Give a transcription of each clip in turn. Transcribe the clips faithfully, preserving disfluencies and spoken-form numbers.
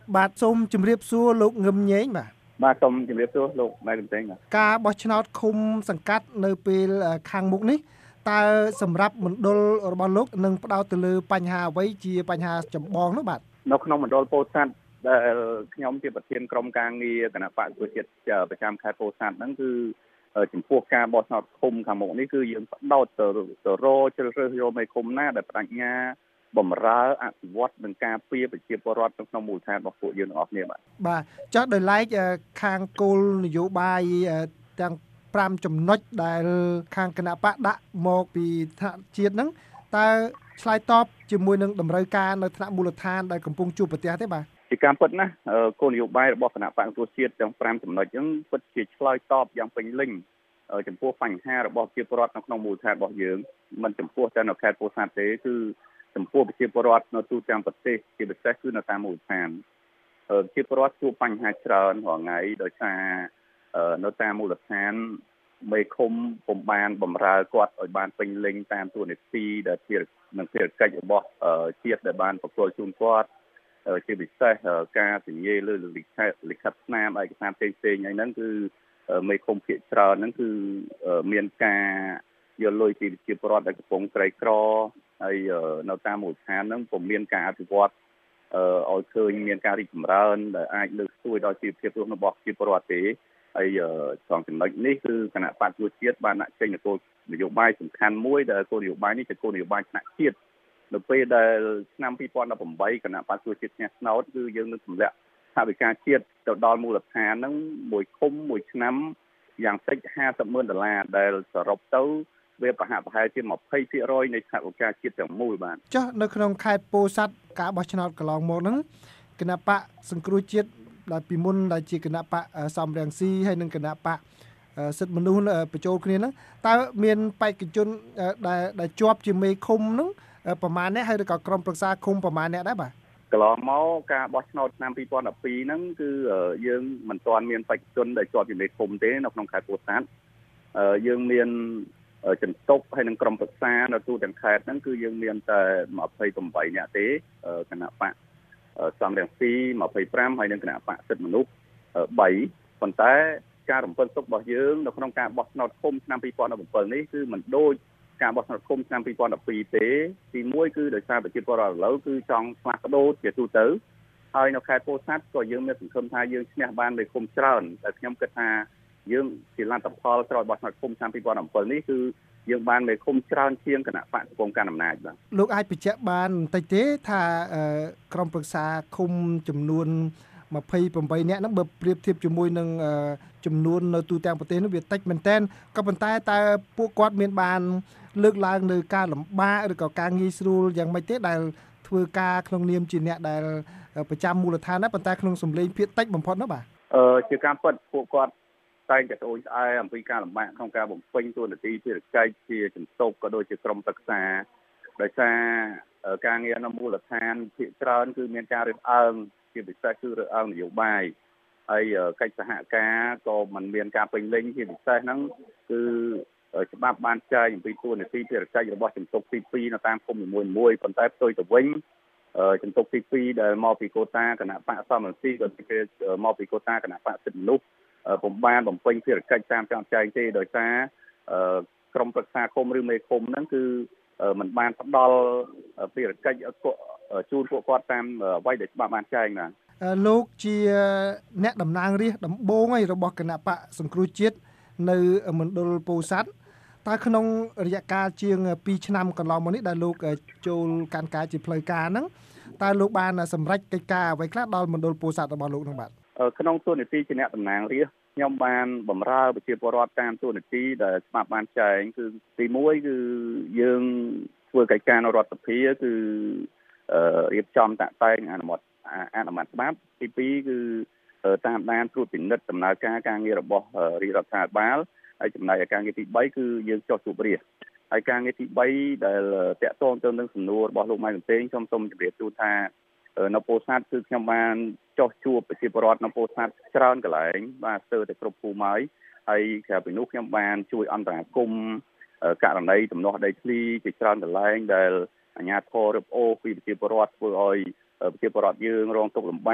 បាទសូមជម្រាបសួរលោកងឹមញែងបាទបាទសូមជម្រាបសួរលោកម៉ែកំតេងបាទការបោះឆ្នោតឃុំសង្កាត់នៅពេលខាងមុខនេះតើសម្រាប់មណ្ឌលរបស់លោកនឹងផ្ដោតទៅលើបញ្ហាអ្វីជាបញ្ហាចម្បងនោះបាទនៅក្នុងមណ្ឌលពោធិ៍សាត់ដែលខ្ញុំជាប្រធានក្រុមការងារគណៈបកប្រជាជាតិប្រចាំខេត្តពោធិ៍សាត់ហ្នឹងគឺចំពោះការបោះឆ្នោតឃុំខាងមុខនេះគឺយើងផ្ដោតទៅទៅរកជ្រើសរើសយកមេឃុំណាដែលបដិញ្ញាបំរើអភិវឌ្ឍនិងការពារប្រជាពលរដ្ឋនៅក្នុងមូលដ្ឋានរបស់ពួកយើងទាំងអស់គ្នាបាទបាទចុះដោយឡែកខាងគោលនយោបាយទាំងប្រាំចំណុចដែលខាងគណៈបកដាក់មកពីថ្នាក់ជាតិហ្នឹងតើឆ្លើយតបជាមួយនឹងតម្រូវការនៅថ្នាក់មូលដ្ឋានដែលកំពុងជួបប្រទះទេបាទជាការពិតណាគោលនយោបាយរបស់គណៈបកប្រជាជាតិទាំងប្រាំចំណុចហ្នឹងពិតជាឆ្លើយតបយ៉ាងពេញលេញចំពោះបញ្ហារបស់ប្រជាពលរដ្ឋនៅក្នុងមូលដ្ឋានរបស់យើងមិនចំពោះតែនៅខេត្តពោធិ៍សាត់ទេគឺចំពោះប្រជាពលរដ្ឋនៅទូទាំងប្រទេសជាពិសេសគឺនៅតាមមូលដ្ឋានប្រជាពលរដ្ឋជួបបញ្ហាច្រើនរាល់ថ្ងៃដោយសារនៅតាមមូលដ្ឋានមេឃុំពុំបានបម្រើគាត់ឲ្យបានពេញលេញតាមតួនាទីដែលជានឹងភារកិច្ចរបស់ជាតិដែលបានប្រគល់ជូនគាត់ជាពិសេសការសញ្ញាលើលិខិតលិខិតស្នាមឯកសារផ្សេងៗហ្នឹងគឺមេឃុំភាគច្រើនហ្នឹងគឺមានការយកលុយពីប្រជាពលរដ្ឋដែលកំពុងក្រីក្រហើយនៅតាមមូលដ្ឋានហ្នឹងពុំមានការអភិវឌ្ឍឲ្យឃើញមានការរីកចម្រើនដែលអាចលើកស្ទួយដល់ជីវភាពរស់នៅរបស់ប្រជាពលរដ្ឋទេហើយត្រង់ចំណុចនេះគឺគណៈបកប្រជាជាតិបានដាក់ចេញគោលនយោបាយសំខាន់មួយដែលគោលនយោបាយនេះជាគោលនយោបាយថ្នាក់ជាតិនៅពេលដែលឆ្នាំពីរពាន់ដប់ប្រាំបីគណៈបកប្រជាជាតិឈ្នះឆ្នោតគឺយើងនឹងទម្លាក់ថវិកាជាតិទៅដល់មូលដ្ឋានហ្នឹងមួយឃុំមួយឆ្នាំយ៉ាងតិចห้าสิบម៉ឺនដុល្លារដែលសរុបទៅវាប្រហាក់ប្រហែលជាยี่สิบភាគរយនៃថវិកាជាតិទាំងមូលបាទចុះនៅក្នុងខេត្តពោធិ៍សាត់ការបោះឆ្នោតកន្លងមកហ្នឹងគណៈបកសង្គ្រោះជាតិដែលពីមុនដែលជាគណៈបកសំរងស៊ីហើយនិងគណៈបកសិទ្ធិមនុស្សបញ្ចូលគ្នាហ្នឹងតើមានបេក្ខជនដែលដែលជាប់ជាមេឃុំហ្នឹងប្រមាណអ្នកហើយឬក៏ក្រុមប្រឹក្សាឃុំប្រមាណអ្នកដែរបាទកន្លងមកការបោះឆ្នោតឆ្នាំពីរពាន់ដប់ពីរហ្នឹងគឺយើងមិនទាន់មានបេក្ខជនដែលជាប់ជាមេឃុំទេនៅក្នុងខេត្តពោធិ៍សាត់យើងមានចន្ទុកហើយនឹងក្រុមប្រឹក្សានៅទូទាំងខេត្តហ្នឹងគឺយើងមានតែยี่สิบแปดនាក់ទេគណៈបកសំរងស៊ីยี่สิบห้าហើយនឹងគណៈបកសិទ្ធិមនុស្សបីប៉ុន្តែការរំពឹងទុករបស់យើងនៅក្នុងការបោះឆ្នោតឃុំឆ្នាំពីរពាន់ដប់ប្រាំbảyនេះគឺមិនដូចការបោះឆ្នោតឃុំឆ្នាំពីរពាន់ដប់ពីរទេទីមួយគឺដោយសារប្រជាពលរដ្ឋឥឡូវគឺចង់ផ្លាស់ប្ដូរជាទូទៅហើយនៅខេត្តពោធិ៍សាត់ក៏យើងមានសង្ឃឹមថាយើងឈ្នះបានមេឃុំច្រើនតែខ្ញុំគិតថាយើងជាលទ្ធផលក្រោយបោះឆ្នោតឃុំឆ្នាំពីរពាន់ដប់bảyនេះគឺយើងបានមេឃុំច្រើនជាងគណៈបកកំពុងកាន់អំណាចបាទលោកអាចបញ្ជាក់បានបន្តិចទេថាក្រុមប្រឹក្សាឃុំចំនួនยี่สิบแปดនាក់ហ្នឹងបើប្រៀបធៀបជាមួយនឹងចំនួននៅទូទាំងប្រទេសនោះវាតិចមែនតើក៏ប៉ុន្តែតើពួកគាត់មានបានលើកឡើងនៅការលំបាកឬក៏ការងាយស្រួលយ៉ាងម៉េចទេដែលធ្វើការក្នុងនាមជាអ្នកដែលប្រចាំមូលដ្ឋានដែរប៉ុន្តែក្នុងសម្លេងភាគតិចបំផុតនោះបាទអឺជាការពិតពួកគាត់តែងតែត្អូញត្អែអំពីការលំបាកក្នុងការបំពេញតួនាទីភារកិច្ចជាចន្ទុកក៏ដូចជាក្រុមប្រឹក្សាដោយសារការងារនៅមូលដ្ឋានភាគច្រើនគឺមានការរើសអើងជាពិសេសគឺរើសអើងនយោបាយហើយកិច្ចសហការក៏មិនមានការពេញលេញជាពិសេសហ្នឹងគឺច្បាប់បានចែងអំពីតួនាទីភារកិច្ចរបស់ចន្ទុកទីពីរនៅតាមគុំនីមួយៗប៉ុន្តែផ្ទុយទៅវិញចន្ទុកទីពីរដែលមកពីកូតាគណៈបកសំរងស៊ីក៏ជាមកពីកូតាគណៈបកសិទ្ធិមនុស្សពុំបានបំពេញភារកិច្ចតាមចង់ចែងទេដោយសារក្រុមប្រឹក្សាឃុំឬមេឃុំហ្នឹងគឺมันបានផ្ដល់ភារកិច្ចជូនពួកគាត់តាមអ្វីដែលច្បាប់បានចែងណាលោកជាអ្នកតំណាងរាស្ត្រដំបូងឯរបស់គណៈបកសង្គ្រោះជាតិនៅមណ្ឌលពោធិ៍សាត់តើក្នុងរយៈកាលជាងពីរឆ្នាំកន្លងមកនេះដែលលោកចូលកាន់កាយជាផ្លូវការហ្នឹងតើលោកបានសម្រេចកិច្ចការអ្វីខ្លះដល់មណ្ឌលពោធិ៍សាត់របស់លោកហ្នឹងបាទក្នុងតួនាទីជាអ្នកតំណាងរាស្ត្រខ្ញុំបានបម្រើប្រជាពលរដ្ឋតាមតួនាទីដែលច្បាប់បានចែងគឺទីមួយគឺយើងធ្វើកិច្ចការនៅរដ្ឋសភាគឺរៀបចំតាក់តែងអនុម័តអនុម័តច្បាប់ទីពីរគឺតាមដានត្រួតពិនិត្យដំណើរការការងាររបស់រាជរដ្ឋាភិបាលហើយចំណែកឯការងារទីបីគឺយើងចុះជួបរាស្ត្រហើយការងារទីបីដែលតាក់ទងទៅនឹងសំណួររបស់លោកម៉ែកំតេងខ្ញុំសូមជម្រាបជូនថានៅពោធិ៍សាត់គឺខ្ញុំបានចុះជួបប្រជាពលរដ្ឋនៅពោធិ៍សាត់ច្រើនកន្លែងបាទស្ទើរតែគ្រប់ភូមិហើយហើយក្រៅពីនោះខ្ញុំបានជួយអន្តរាគមន៍ករណីទំនាស់ដីធ្លីជាច្រើនកន្លែងដែលអាជ្ញាធររឹបអូសពីប្រជាពលរដ្ឋធ្វើឲ្យប្រជាពលរដ្ឋយើងរងទុក្ខលំបាក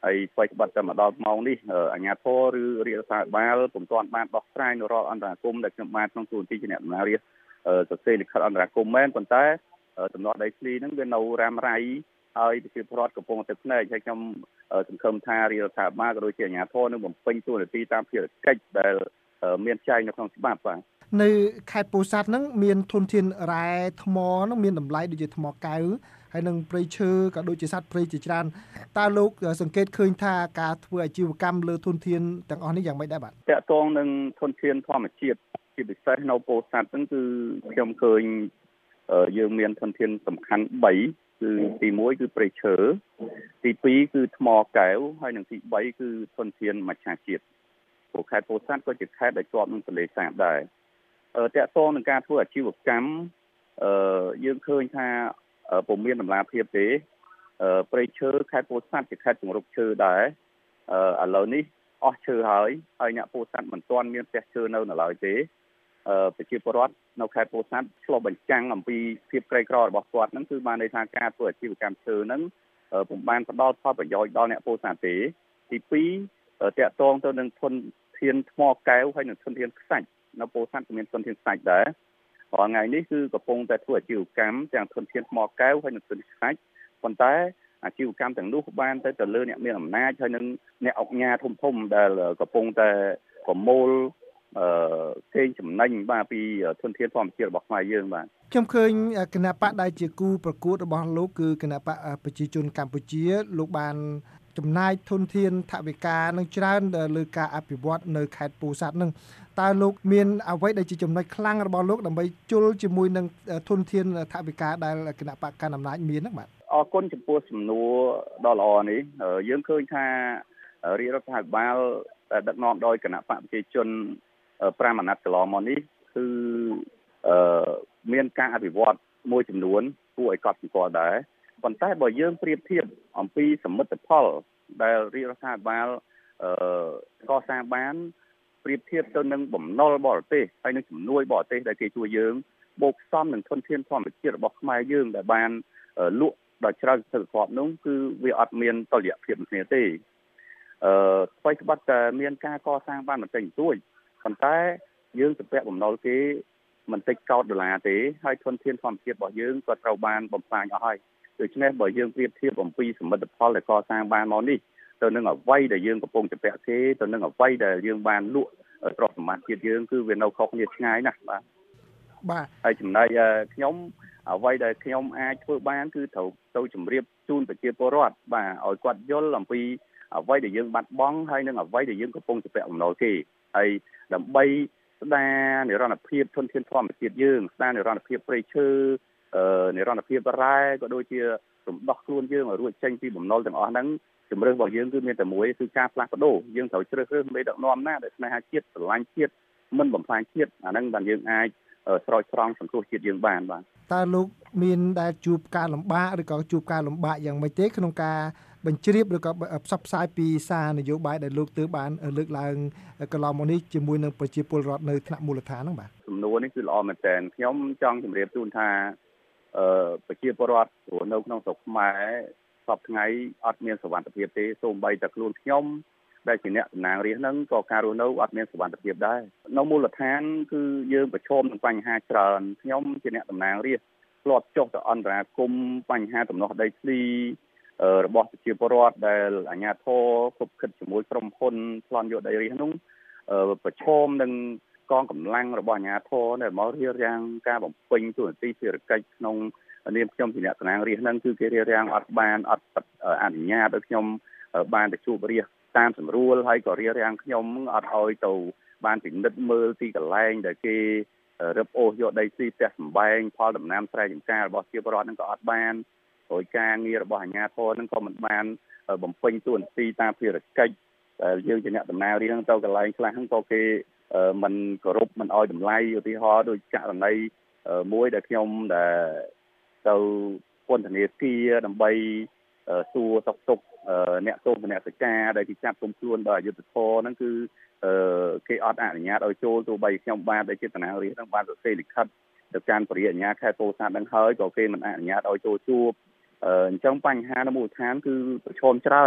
ហើយស្វ័យក្បត់តែមកដល់ម៉ោងនេះអាជ្ញាធរឬរាជរដ្ឋាភិបាលពុំទាន់បានដោះស្រាយនៅរាល់អន្តរាគមន៍ដែលខ្ញុំបានក្នុងទូរទស្សន៍ជាអ្នកដំណើររាជសរសេរលិខិតអន្តរាគមន៍មែនប៉ុន្តែដំណោះដីធ្លីហ្នឹងវានៅរ៉ាំរ៉ៃហើយប្រជាពលរដ្ឋកំពុងទឹកភ្នែកហើយខ្ញុំសង្ឃឹមថារាជរដ្ឋាភិបាលក៏ដូចជាអាជ្ញាធរនឹងបំពេញតួនាទីតាមភារកិច្ចដែលមានចែងនៅក្នុងច្បាប់បាទនៅខេត្តពោធិ៍សាត់ហ្នឹងមានធនធានរ៉ែថ្មហ្នឹងមានតម្លៃដូចជាថ្មកែវហើយនឹងព្រៃឈើក៏ដូចជាសត្វព្រៃជាច្រើនតើលោកសង្កេតឃើញថាការធ្វើអាជីវកម្មលើធនធានទាំងអស់នេះយ៉ាងម៉េចដែរបាទតកតងនឹងធនធានធម្មជាតិជាពិសេសនៅពោធិ៍សាត់ហ្នឹងគឺខ្ញុំឃើញយើងមានធនធានសំខាន់បីគឺទីមួយគឺព្រៃឈើទីពីរគឺថ្មកែវហើយនិងទីបីគឺធនធានមច្ឆជាតិព្រោះខេត្តពោធិ៍សាត់ក៏ជាខេត្តដែលជាប់នឹងទន្លេសាបដែរតកតងនឹងការធ្វើអាជីវកម្មយើងឃើញថាពុំមានតម្លាភាពទេព្រៃឈើខេត្តពោធិ៍សាត់ជាខេត្តជំរកឈើដែរឥឡូវនេះអស់ឈើហើយហើយអ្នកពោធិ៍សាត់មិនទាន់មានផ្ទះឈើនៅនៅឡើយទេប្រជាពលរដ្ឋនៅខេត្តពោធិ៍សាត់ឆ្លុះបញ្ចាំងអំពីភាពក្រីក្ររបស់គាត់ហ្នឹងគឺបានន័យថាការធ្វើអាជីវកម្មឈើហ្នឹងពុំបានផ្ដល់ផលប្រយោជន៍ដល់អ្នកពោធិ៍សាត់ទេទីពីរតកតងទៅនឹងធនធានថ្មកែវហើយនិងធនធានខ្សាច់នៅពោធិ៍សាត់ក៏មានធនធានខ្សាច់ដែររាល់ថ្ងៃនេះគឺកំពុងតែធ្វើអាជីវកម្មទាំងធនធានថ្មកែវហើយនិងធនធានខ្សាច់ប៉ុន្តែអាជីវកម្មទាំងនោះបានទៅទៅលើអ្នកមានអំណាចហើយនិងអ្នកអង្គការធំធំដែលកំពុងតែប្រមូលអឺកេងចំណេញបាទពីធនធានធម្មជាតិរបស់ខ្មែរយើងបាទខ្ញុំឃើញគណៈបកដែលជាគូប្រកួតរបស់លោកគឺគណៈបកប្រជាជនកម្ពុជាលោកបានចំណាយធនធានថវិកានឹងច្រើនលើការអភិវឌ្ឍនៅខេត្តពោធិ៍សាត់នឹងតើលោកមានអ្វីដែលជាចំណុចខ្លាំងរបស់លោកដើម្បីជល់ជាមួយនឹងធនធានថវិកាដែលគណៈបកកណ្ដាលអំណាចមានហ្នឹងបាទអរគុណចំពោះសំណួរដ៏ល្អនេះយើងឃើញថារាជរដ្ឋាភិបាលដឹកនាំដោយគណៈបកប្រជាជនប្រាំអាណត្តិកន្លងមកនេះគឺមានការអភិវឌ្ឍមួយចំនួនគួរឲ្យកត់សម្គាល់ដែរប៉ុន្តែបើយើងប្រៀបធៀបអំពីសមិទ្ធផលដែលរាជរដ្ឋាភិបាលកសាងបានប្រៀបធៀបទៅនឹងបំណុលបរទេសហើយនឹងជំនួយបរទេសដែលគេជួយយើងបូកផ្សំនឹងធនធានធម្មជាតិរបស់ខ្មែរយើងដែលបានលក់ដល់ច្រើនសន្តិភាពនោះគឺវាអត់មានតុល្យភាពគ្នាទេអឺស្វ័យក្បត់តែមានការកសាងបានបន្តិចបន្តួចប៉ុន្តែយើងសម្ពាក់បំណុលគេមិនតិចកោតដុល្លារទេហើយធនធានធម្មជាតិរបស់យើងក៏ត្រូវបានបំផ្លាញអស់ហើយដូច្នេះបើយើងប្រៀបធៀបអំពីសមិទ្ធផលដែលកសាងបានមកនេះទៅនឹងអ្វីដែលយើងកំពុងតែពាក់គេទៅនឹងអ្វីដែលយើងបានលក់ទ្រព្យសម្បត្តិជាតិយើងគឺវានៅខុសគ្នាឆ្ងាយណាស់បាទបាទហើយចំណែកខ្ញុំអ្វីដែលខ្ញុំអាចធ្វើបានគឺត្រូវទៅជម្រាបជូនប្រជាពលរដ្ឋបាទឲ្យគាត់យល់អំពីអ្វីដែលយើងបាត់បង់ហើយនឹងអ្វីដែលយើងកំពុងតែពាក់បំណុលគេហើយដើម្បីស្ដារនិរន្តរភាពធនធានធម្មជាតិយើងស្ដារនិរន្តរភាពព្រៃឈើនិរន្តរភាពរ៉ែក៏ដូចជារំដោះខ្លួនយើងឲ្យរួចចេញពីបំណុលទាំងអស់ហ្នឹងជំរឿនរបស់យើងគឺមានតែមួយគឺការផ្លាស់ប្ដូរយើងត្រូវជ្រើសរើសមេដឹកនាំណាដែលស្នេហាជាតិស្រឡាញ់ជាតិមិនបំផ្លាញជាតិអាហ្នឹងបានយើងអាចស្រោចស្រង់សង្គ្រោះជាតិយើងបានបាទតើលោកមានដែលជួបការលំបាកឬក៏ជួបការលំបាកយ៉ាងម៉េចទេក្នុងការបញ្ជ្រាបឬក៏ផ្សព្វផ្សាយពីសារនយោបាយដែលលោកទើបបានលើកឡើងកន្លងមកនេះជាមួយនឹងប្រជាពលរដ្ឋនៅថ្នាក់មូលដ្ឋានហ្នឹងបាទសំណួរនេះគឺល្អមែនទែនខ្ញុំចង់ជម្រាបជូនថាអឺប្រជាពលរដ្ឋនៅក្នុងស្រុកខ្មែរសពថ្ងៃអត់មានសុវត្ថិភាពទេសូម្បីតែខ្លួនខ្ញុំដែលជាអ្នកតំណាងរាស្ត្រហ្នឹងក៏ការរស់នៅអត់មានសុវត្ថិភាពដែរនៅមូលដ្ឋានគឺយើងប្រឈមនឹងបញ្ហាច្រើនខ្ញុំជាអ្នកតំណាងរាស្ត្រធ្លាប់ចុះទៅអន្តរាគមន៍បញ្ហាដំណោះដីធ្លីរបស់ប្រជាពលរដ្ឋដែលអាជ្ញាធរគប់ខិតជាមួយក្រុមហ៊ុនប្លន់យកដីរាស្ត្រនោះប្រឈមនឹងកងកម្លាំងរបស់អាជ្ញាធរដែលមករៀបរៀងការបំពេញទូនាទីភារកិច្ចក្នុងនាមខ្ញុំជាអ្នកតំណាងរាស្ត្រហ្នឹងគឺគេរៀបរៀងអត់បានអត់អនុញ្ញាតឲ្យខ្ញុំបានទៅជួបរាស្ត្រតាមស្រួលហើយក៏រៀបរៀងខ្ញុំអត់ឲ្យទៅបានពិនិត្យមើលទីកន្លែងដែលគេរឹបអូសយកដីធ្លីផ្ទះសម្បែងផលដំណាំស្រែចម្ការរបស់ប្រជាពលរដ្ឋហ្នឹងក៏អត់បានហើយការងាររបស់អាជ្ញាធរហ្នឹងក៏មិនបានបំពេញតួនាទីតាមភារកិច្ចដែលយើងជាអ្នកតំណាងរាស្ត្រទៅកន្លែងខ្លះហ្នឹងក៏គេមិនគោរពមិនឲ្យតម្លៃឧទាហរណ៍ដូចករណីមួយដែលខ្ញុំដែលទៅពន្ធនាគារដើម្បីសួរតុកតុកអ្នកទោសអ្នកសការដែលគេចាប់គុំខ្លួនដោយអយុត្តិធម៌ហ្នឹងគឺគេអត់អនុញ្ញាតឲ្យចូលទោះបីខ្ញុំបានដែលជាតំណាងរាស្ត្រហ្នឹងបានសរសេរលិខិតទៅកាន់ព្រះរាជអាជ្ញាខេត្តពោធិ៍សាត់ហ្នឹងហើយក៏គេមិនអនុញ្ញាតឲ្យចូលជួបអញ្ចឹងបញ្ហានៅមូលដ្ឋានគឺប្រឈមច្រើន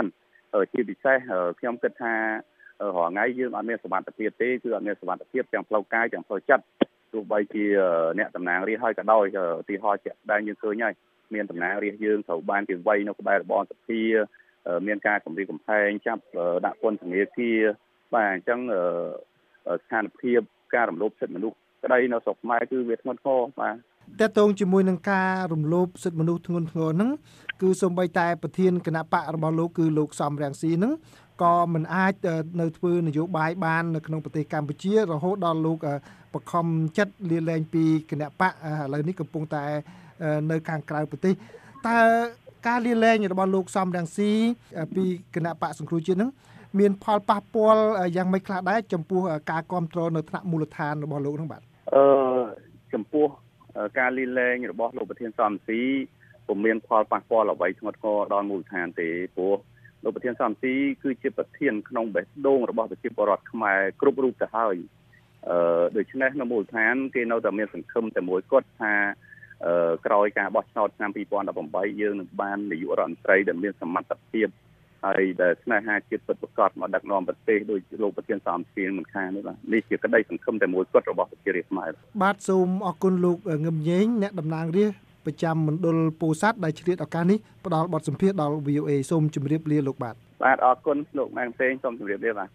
ជាពិសេសខ្ញុំគិតថារាល់ថ្ងៃយើងអត់មានសុវត្ថិភាពទេគឺអត់មានសុវត្ថិភាពទាំងផ្លូវកាយទាំងផ្លូវចិត្តទោះបីជាអ្នកតំណាងរាស្ត្រហើយក៏ដោយឧទាហរណ៍ជាក់ស្ដែងយើងឃើញហើយមានតំណាងរាស្ត្រយើងត្រូវបានគេវាយនៅក្បែររបងសភាមានការគំរាមកំហែងចាប់ដាក់ពន្ធនាគារបាទអញ្ចឹងស្ថានភាពការរំលោភសិទ្ធិមនុស្សក្តីនៅស្រុកខ្មែរគឺវាធ្ងន់ធ្ងរបាទតើតងជាមួយនឹងការរំលោភសិទ្ធិមនុស្សធ្ងន់ធ្ងរហ្នឹងគឺសូម្បីតែប្រធានគណៈបករបស់លោកគឺលោកសំរងស៊ីហ្នឹងក៏មិនអាចនៅធ្វើនយោបាយបាននៅក្នុងប្រទេសកម្ពុជារហូតដល់លោកបខំចិត្តលាលែងពីគណៈបកឥឡូវនេះកំពុងតែនៅខាងក្រៅប្រទេសតើការលាលែងរបស់លោកសំរងស៊ីពីគណៈបកសង្គ្រោះជាតិហ្នឹងមានផលប៉ះពាល់យ៉ាងម៉េចខ្លះដែរចំពោះការគ្រប់គ្រងនៅថ្នាក់មូលដ្ឋានរបស់លោកហ្នឹងបាទអឺចំពោះការលាលែងរបស់លោកប្រធានសំរងស៊ីពុំមានផលប៉ះពាល់អ្វីធ្ងន់ធ្ងរដល់មូលដ្ឋានទេព្រោះលោកប្រធានសំរងស៊ីគឺជាប្រធានក្នុងបេះដូងរបស់ប្រជាពលរដ្ឋខ្មែរគ្រប់រូបទៅហើយអឺដូច្នេះនៅមូលដ្ឋានគេនៅតែមានសង្ឃឹមតែមួយគត់ថាអឺក្រោយការបោះឆ្នោតឆ្នាំពីរពាន់ដប់ប្រាំយើងនឹងបាននាយករដ្ឋមន្ត្រីដែលមានសមត្ថភាពហើយដែលស្នេហាជាតិពិតប្រាកដមកដឹកនាំប្រទេសដោយលោកប្រធានសំរងស៊ីមិនខាននេះបាទនេះជាក្តីសង្ឃឹមតែមួយគត់របស់ប្រជារាស្ត្រខ្មែរបាទសូមអរគុណលោកងឹមញែងអ្នកតំណាងរាស្ត្រប្រចាំមណ្ឌលពោធិ៍សាត់ដែលឆ្លៀតឱកាសនេះផ្ដល់បទសម្ភាសន៍ដល់ វី អូ អេ សូមជម្រាបលាលោកបាទបាទអរគុណលោកម៉ែនផ្សេងសូមជម្រាបលាបាទ